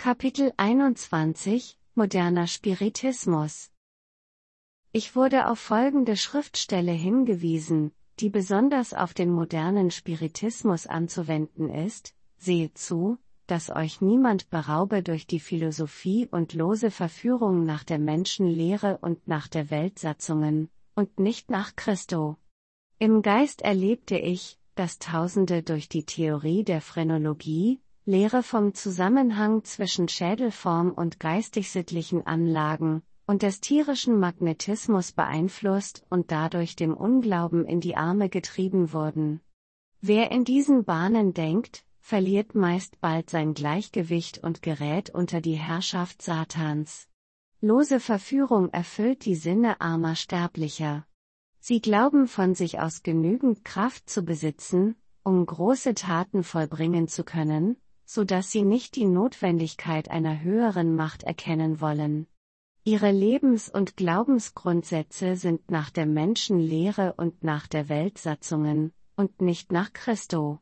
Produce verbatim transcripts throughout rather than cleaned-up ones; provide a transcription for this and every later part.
Kapitel einundzwanzig Moderner Spiritismus. Ich wurde auf folgende Schriftstelle hingewiesen, die besonders auf den modernen Spiritismus anzuwenden ist: Seht zu, dass euch niemand beraube durch die Philosophie und lose Verführung nach der Menschenlehre und nach der Weltsatzungen, und nicht nach Christo. Im Geist erlebte ich, dass Tausende durch die Theorie der Phrenologie, Lehre vom Zusammenhang zwischen Schädelform und geistig-sittlichen Anlagen, und des tierischen Magnetismus beeinflusst und dadurch dem Unglauben in die Arme getrieben wurden. Wer in diesen Bahnen denkt, verliert meist bald sein Gleichgewicht und gerät unter die Herrschaft Satans. Lose Verführung erfüllt die Sinne armer Sterblicher. Sie glauben von sich aus genügend Kraft zu besitzen, um große Taten vollbringen zu können, so dass sie nicht die Notwendigkeit einer höheren Macht erkennen wollen. Ihre Lebens- und Glaubensgrundsätze sind nach der Menschenlehre und nach der Weltsatzungen, und nicht nach Christo.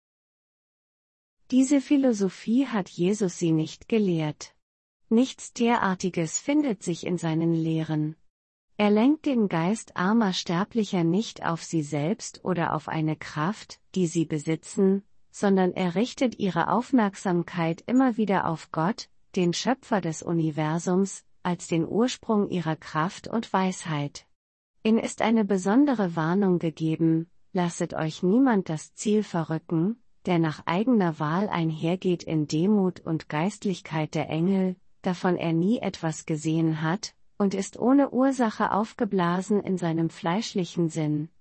Diese Philosophie hat Jesus sie nicht gelehrt. Nichts derartiges findet sich in seinen Lehren. Er lenkt den Geist armer Sterblicher nicht auf sie selbst oder auf eine Kraft, die sie besitzen, sondern er richtet ihre Aufmerksamkeit immer wieder auf Gott, den Schöpfer des Universums, als den Ursprung ihrer Kraft und Weisheit. Ihnen ist eine besondere Warnung gegeben: Lasset euch niemand das Ziel verrücken, der nach eigener Wahl einhergeht in Demut und Geistlichkeit der Engel, davon er nie etwas gesehen hat, und ist ohne Ursache aufgeblasen in seinem fleischlichen Sinn.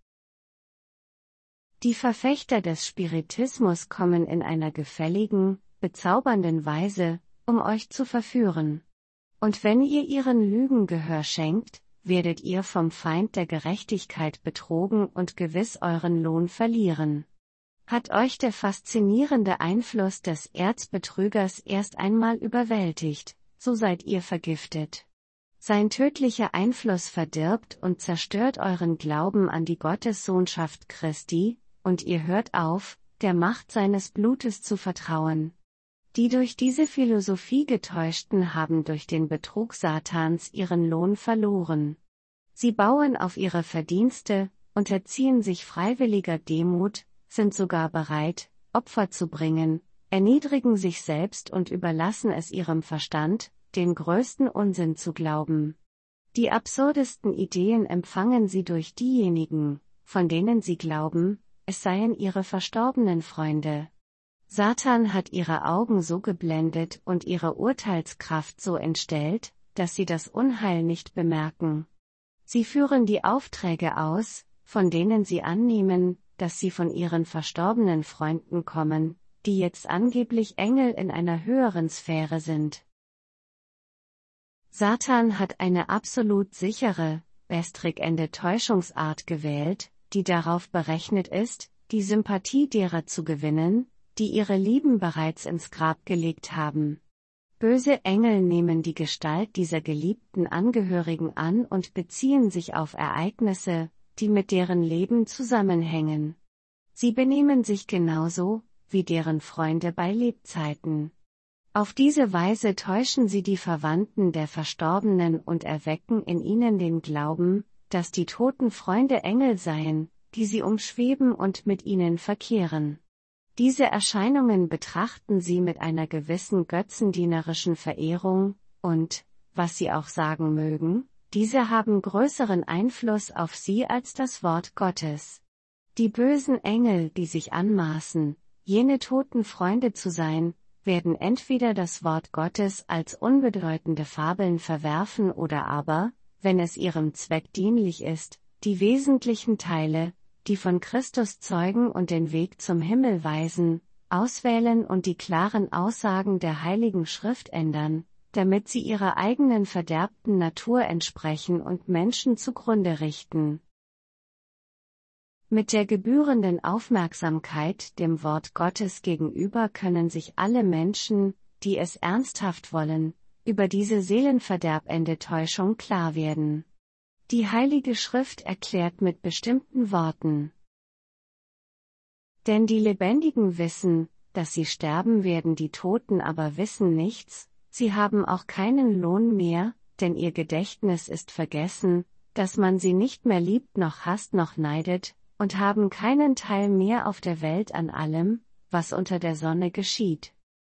Die Verfechter des Spiritismus kommen in einer gefälligen, bezaubernden Weise, um euch zu verführen. Und wenn ihr ihren Lügen Gehör schenkt, werdet ihr vom Feind der Gerechtigkeit betrogen und gewiss euren Lohn verlieren. Hat euch der faszinierende Einfluss des Erzbetrügers erst einmal überwältigt, so seid ihr vergiftet. Sein tödlicher Einfluss verdirbt und zerstört euren Glauben an die Gottessohnschaft Christi, und ihr hört auf, der Macht seines Blutes zu vertrauen. Die durch diese Philosophie Getäuschten haben durch den Betrug Satans ihren Lohn verloren. Sie bauen auf ihre Verdienste, unterziehen sich freiwilliger Demut, sind sogar bereit, Opfer zu bringen, erniedrigen sich selbst und überlassen es ihrem Verstand, den größten Unsinn zu glauben. Die absurdesten Ideen empfangen sie durch diejenigen, von denen sie glauben, es seien ihre verstorbenen Freunde. Satan hat ihre Augen so geblendet und ihre Urteilskraft so entstellt, dass sie das Unheil nicht bemerken. Sie führen die Aufträge aus, von denen sie annehmen, dass sie von ihren verstorbenen Freunden kommen, die jetzt angeblich Engel in einer höheren Sphäre sind. Satan hat eine absolut sichere, bestrickende Täuschungsart gewählt, die darauf berechnet ist, die Sympathie derer zu gewinnen, die ihre Lieben bereits ins Grab gelegt haben. Böse Engel nehmen die Gestalt dieser geliebten Angehörigen an und beziehen sich auf Ereignisse, die mit deren Leben zusammenhängen. Sie benehmen sich genauso, wie deren Freunde bei Lebzeiten. Auf diese Weise täuschen sie die Verwandten der Verstorbenen und erwecken in ihnen den Glauben, dass die toten Freunde Engel seien, die sie umschweben und mit ihnen verkehren. Diese Erscheinungen betrachten sie mit einer gewissen götzendienerischen Verehrung, und, was sie auch sagen mögen, diese haben größeren Einfluss auf sie als das Wort Gottes. Die bösen Engel, die sich anmaßen, jene toten Freunde zu sein, werden entweder das Wort Gottes als unbedeutende Fabeln verwerfen oder aber, wenn es ihrem Zweck dienlich ist, die wesentlichen Teile, die von Christus zeugen und den Weg zum Himmel weisen, auswählen und die klaren Aussagen der Heiligen Schrift ändern, damit sie ihrer eigenen verderbten Natur entsprechen und Menschen zugrunde richten. Mit der gebührenden Aufmerksamkeit dem Wort Gottes gegenüber können sich alle Menschen, die es ernsthaft wollen, über diese seelenverderbende Täuschung klar werden. Die Heilige Schrift erklärt mit bestimmten Worten: Denn die Lebendigen wissen, dass sie sterben werden, die Toten aber wissen nichts, sie haben auch keinen Lohn mehr, denn ihr Gedächtnis ist vergessen, dass man sie nicht mehr liebt noch hasst noch neidet, und haben keinen Teil mehr auf der Welt an allem, was unter der Sonne geschieht.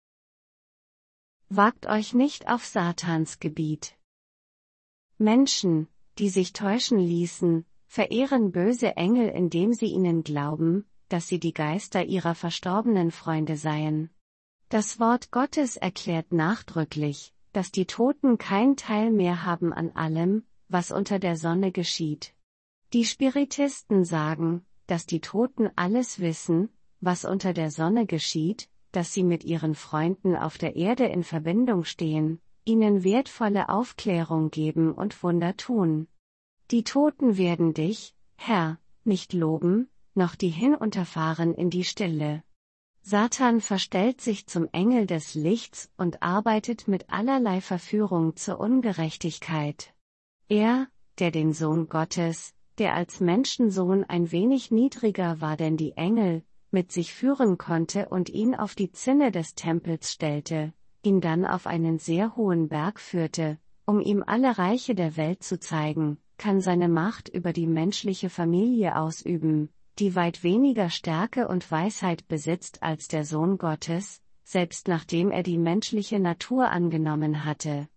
Wagt euch nicht auf Satans Gebiet. Menschen, die sich täuschen ließen, verehren böse Engel, indem sie ihnen glauben, dass sie die Geister ihrer verstorbenen Freunde seien. Das Wort Gottes erklärt nachdrücklich, dass die Toten kein Teil mehr haben an allem, was unter der Sonne geschieht. Die Spiritisten sagen, dass die Toten alles wissen, was unter der Sonne geschieht, dass sie mit ihren Freunden auf der Erde in Verbindung stehen, ihnen wertvolle Aufklärung geben und Wunder tun. Die Toten werden dich, Herr, nicht loben, noch die hinunterfahren in die Stille. Satan verstellt sich zum Engel des Lichts und arbeitet mit allerlei Verführung zur Ungerechtigkeit. Er, der den Sohn Gottes, der als Menschensohn ein wenig niedriger war denn die Engel, mit sich führen konnte und ihn auf die Zinne des Tempels stellte, ihn dann auf einen sehr hohen Berg führte, um ihm alle Reiche der Welt zu zeigen, kann seine Macht über die menschliche Familie ausüben, die weit weniger Stärke und Weisheit besitzt als der Sohn Gottes, selbst nachdem er die menschliche Natur angenommen hatte.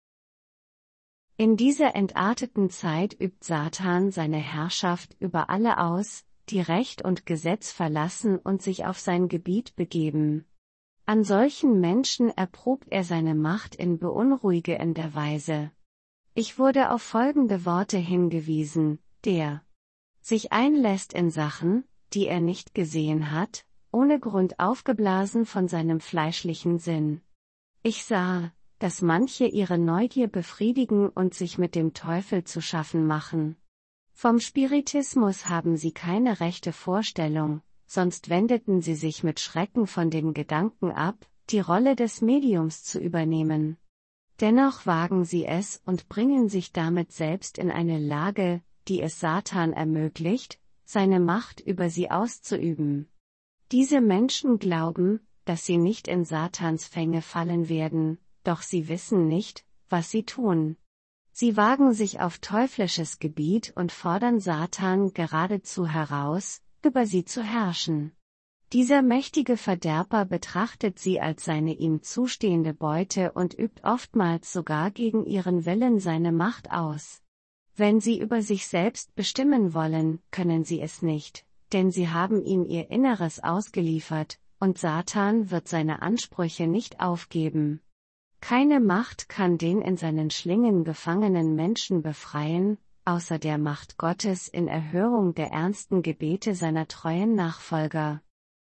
In dieser entarteten Zeit übt Satan seine Herrschaft über alle aus, die Recht und Gesetz verlassen und sich auf sein Gebiet begeben. An solchen Menschen erprobt er seine Macht in beunruhigender Weise. Ich wurde auf folgende Worte hingewiesen: der sich einlässt in Sachen, die er nicht gesehen hat, ohne Grund aufgeblasen von seinem fleischlichen Sinn. Ich sah, dass manche ihre Neugier befriedigen und sich mit dem Teufel zu schaffen machen. Vom Spiritismus haben sie keine rechte Vorstellung, sonst wendeten sie sich mit Schrecken von dem Gedanken ab, die Rolle des Mediums zu übernehmen. Dennoch wagen sie es und bringen sich damit selbst in eine Lage, die es Satan ermöglicht, seine Macht über sie auszuüben. Diese Menschen glauben, dass sie nicht in Satans Fänge fallen werden, doch sie wissen nicht, was sie tun. Sie wagen sich auf teuflisches Gebiet und fordern Satan geradezu heraus, über sie zu herrschen. Dieser mächtige Verderber betrachtet sie als seine ihm zustehende Beute und übt oftmals sogar gegen ihren Willen seine Macht aus. Wenn sie über sich selbst bestimmen wollen, können sie es nicht, denn sie haben ihm ihr Inneres ausgeliefert, und Satan wird seine Ansprüche nicht aufgeben. Keine Macht kann den in seinen Schlingen gefangenen Menschen befreien, außer der Macht Gottes in Erhörung der ernsten Gebete seiner treuen Nachfolger.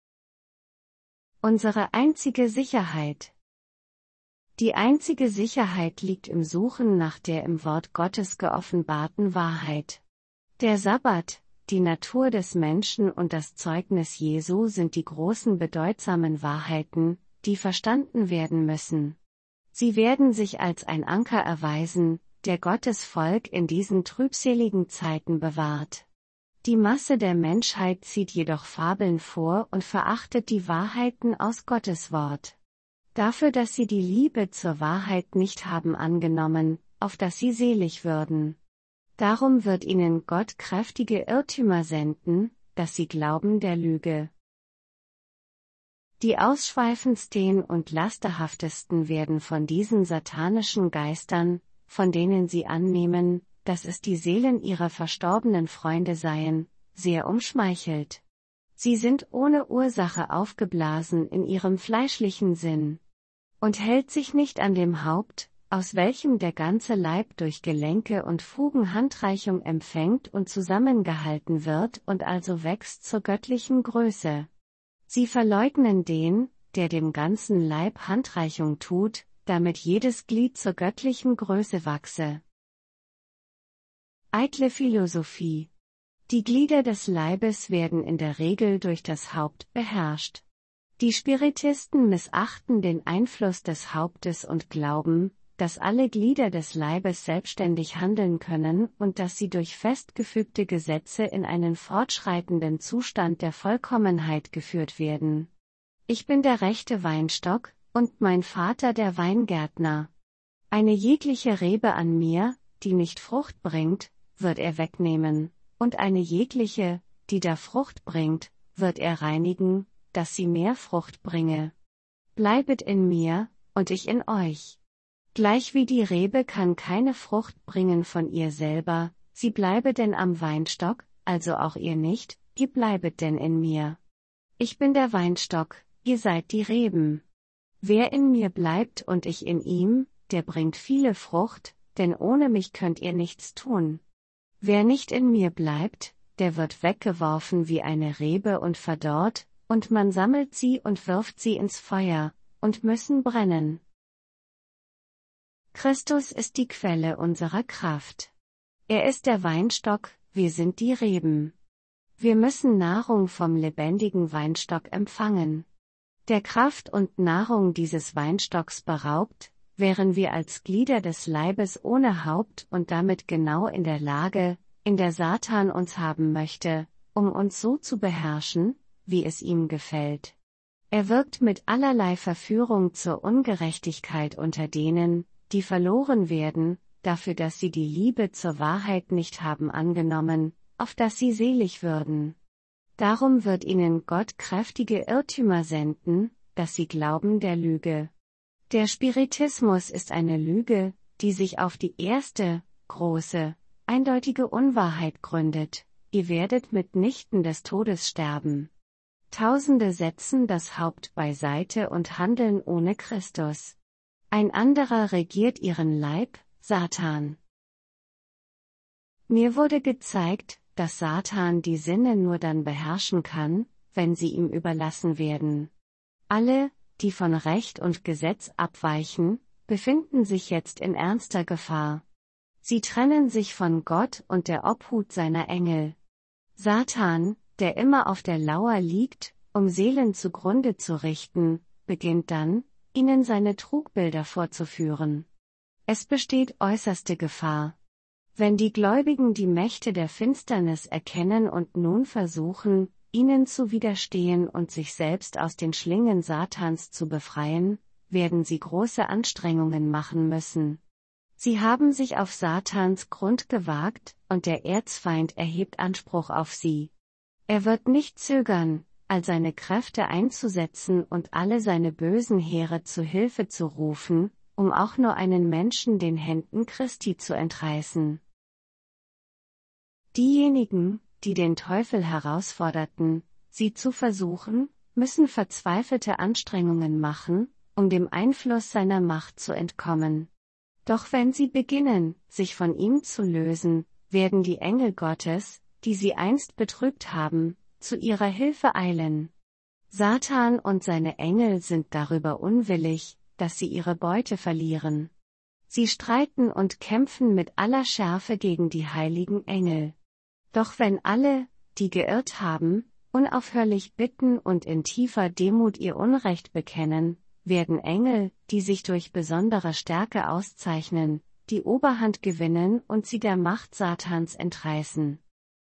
Unsere einzige Sicherheit. Die einzige Sicherheit liegt im Suchen nach der im Wort Gottes geoffenbarten Wahrheit. Der Sabbat, die Natur des Menschen und das Zeugnis Jesu sind die großen bedeutsamen Wahrheiten, die verstanden werden müssen. Sie werden sich als ein Anker erweisen, der Gottes Volk in diesen trübseligen Zeiten bewahrt. Die Masse der Menschheit zieht jedoch Fabeln vor und verachtet die Wahrheiten aus Gottes Wort. Dafür, dass sie die Liebe zur Wahrheit nicht haben angenommen, auf dass sie selig würden. Darum wird ihnen Gott kräftige Irrtümer senden, dass sie glauben der Lüge. Die ausschweifendsten und lasterhaftesten werden von diesen satanischen Geistern, von denen sie annehmen, dass es die Seelen ihrer verstorbenen Freunde seien, sehr umschmeichelt. Sie sind ohne Ursache aufgeblasen in ihrem fleischlichen Sinn. Und hält sich nicht an dem Haupt, aus welchem der ganze Leib durch Gelenke und Fugen Handreichung empfängt und zusammengehalten wird und also wächst zur göttlichen Größe. Sie verleugnen den, der dem ganzen Leib Handreichung tut, damit jedes Glied zur göttlichen Größe wachse. Eitle Philosophie. Die Glieder des Leibes werden in der Regel durch das Haupt beherrscht. Die Spiritisten missachten den Einfluss des Hauptes und glauben, dass alle Glieder des Leibes selbstständig handeln können und dass sie durch festgefügte Gesetze in einen fortschreitenden Zustand der Vollkommenheit geführt werden. Ich bin der rechte Weinstock, und mein Vater der Weingärtner. Eine jegliche Rebe an mir, die nicht Frucht bringt, wird er wegnehmen, und eine jegliche, die da Frucht bringt, wird er reinigen, dass sie mehr Frucht bringe. Bleibet in mir, und ich in euch. Gleichwie die Rebe kann keine Frucht bringen von ihr selber, sie bleibe denn am Weinstock, also auch ihr nicht, ihr bleibet denn in mir. Ich bin der Weinstock, ihr seid die Reben. Wer in mir bleibt und ich in ihm, der bringt viele Frucht, denn ohne mich könnt ihr nichts tun. Wer nicht in mir bleibt, der wird weggeworfen wie eine Rebe und verdorrt, und man sammelt sie und wirft sie ins Feuer, und müssen brennen. Christus ist die Quelle unserer Kraft. Er ist der Weinstock, wir sind die Reben. Wir müssen Nahrung vom lebendigen Weinstock empfangen. Der Kraft und Nahrung dieses Weinstocks beraubt, wären wir als Glieder des Leibes ohne Haupt und damit genau in der Lage, in der Satan uns haben möchte, um uns so zu beherrschen, wie es ihm gefällt. Er wirkt mit allerlei Verführung zur Ungerechtigkeit unter denen, die verloren werden, dafür dass sie die Liebe zur Wahrheit nicht haben angenommen, auf dass sie selig würden. Darum wird ihnen Gott kräftige Irrtümer senden, dass sie glauben der Lüge. Der Spiritismus ist eine Lüge, die sich auf die erste, große, eindeutige Unwahrheit gründet: Ihr werdet mitnichten des Todes sterben. Tausende setzen das Haupt beiseite und handeln ohne Christus. Ein anderer regiert ihren Leib, Satan. Mir wurde gezeigt, dass Satan die Sinne nur dann beherrschen kann, wenn sie ihm überlassen werden. Alle, die von Recht und Gesetz abweichen, befinden sich jetzt in ernster Gefahr. Sie trennen sich von Gott und der Obhut seiner Engel. Satan, der immer auf der Lauer liegt, um Seelen zugrunde zu richten, beginnt dann, ihnen seine Trugbilder vorzuführen. Es besteht äußerste Gefahr. Wenn die Gläubigen die Mächte der Finsternis erkennen und nun versuchen, ihnen zu widerstehen und sich selbst aus den Schlingen Satans zu befreien, werden sie große Anstrengungen machen müssen. Sie haben sich auf Satans Grund gewagt, und der Erzfeind erhebt Anspruch auf sie. Er wird nicht zögern, all seine Kräfte einzusetzen und alle seine bösen Heere zu Hilfe zu rufen, um auch nur einen Menschen den Händen Christi zu entreißen. Diejenigen, die den Teufel herausforderten, sie zu versuchen, müssen verzweifelte Anstrengungen machen, um dem Einfluss seiner Macht zu entkommen. Doch wenn sie beginnen, sich von ihm zu lösen, werden die Engel Gottes, die sie einst betrübt haben, zu ihrer Hilfe eilen. Satan und seine Engel sind darüber unwillig, dass sie ihre Beute verlieren. Sie streiten und kämpfen mit aller Schärfe gegen die heiligen Engel. Doch wenn alle, die geirrt haben, unaufhörlich bitten und in tiefer Demut ihr Unrecht bekennen, werden Engel, die sich durch besondere Stärke auszeichnen, die Oberhand gewinnen und sie der Macht Satans entreißen.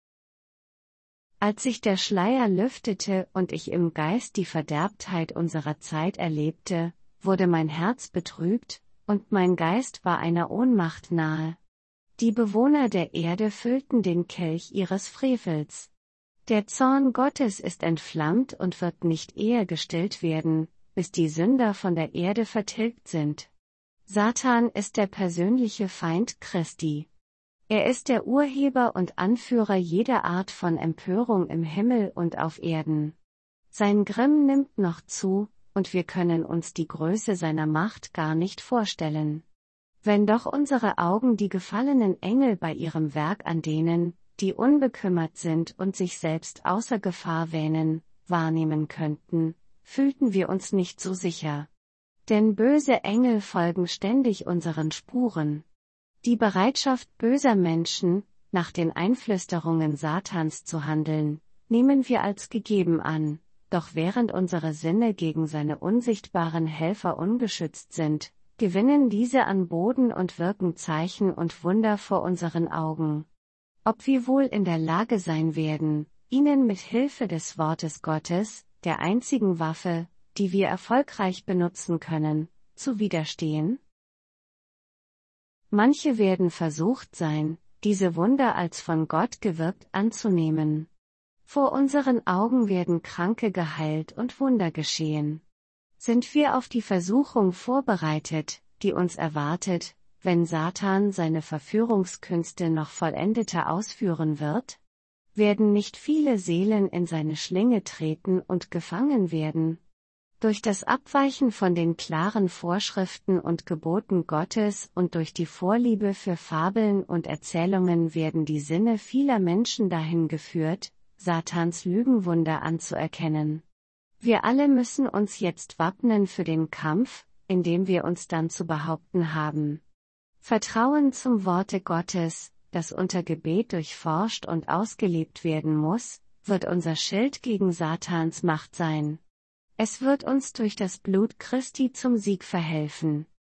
Als sich der Schleier lüftete und ich im Geist die Verderbtheit unserer Zeit erlebte, wurde mein Herz betrübt, und mein Geist war einer Ohnmacht nahe. Die Bewohner der Erde füllten den Kelch ihres Frevels. Der Zorn Gottes ist entflammt und wird nicht eher gestillt werden, bis die Sünder von der Erde vertilgt sind. Satan ist der persönliche Feind Christi. Er ist der Urheber und Anführer jeder Art von Empörung im Himmel und auf Erden. Sein Grimm nimmt noch zu, und wir können uns die Größe seiner Macht gar nicht vorstellen. Wenn doch unsere Augen die gefallenen Engel bei ihrem Werk an denen, die unbekümmert sind und sich selbst außer Gefahr wähnen, wahrnehmen könnten, fühlten wir uns nicht so sicher. Denn böse Engel folgen ständig unseren Spuren. Die Bereitschaft böser Menschen, nach den Einflüsterungen Satans zu handeln, nehmen wir als gegeben an, doch während unsere Sinne gegen seine unsichtbaren Helfer ungeschützt sind, gewinnen diese an Boden und wirken Zeichen und Wunder vor unseren Augen. Ob wir wohl in der Lage sein werden, ihnen mit Hilfe des Wortes Gottes, der einzigen Waffe, die wir erfolgreich benutzen können, zu widerstehen? Manche werden versucht sein, diese Wunder als von Gott gewirkt anzunehmen. Vor unseren Augen werden Kranke geheilt und Wunder geschehen. Sind wir auf die Versuchung vorbereitet, die uns erwartet, wenn Satan seine Verführungskünste noch vollendeter ausführen wird? Werden nicht viele Seelen in seine Schlinge treten und gefangen werden? Durch das Abweichen von den klaren Vorschriften und Geboten Gottes und durch die Vorliebe für Fabeln und Erzählungen werden die Sinne vieler Menschen dahin geführt, Satans Lügenwunder anzuerkennen. Wir alle müssen uns jetzt wappnen für den Kampf, in dem wir uns dann zu behaupten haben. Vertrauen zum Worte Gottes, das unter Gebet durchforscht und ausgelebt werden muss, wird unser Schild gegen Satans Macht sein. Es wird uns durch das Blut Christi zum Sieg verhelfen.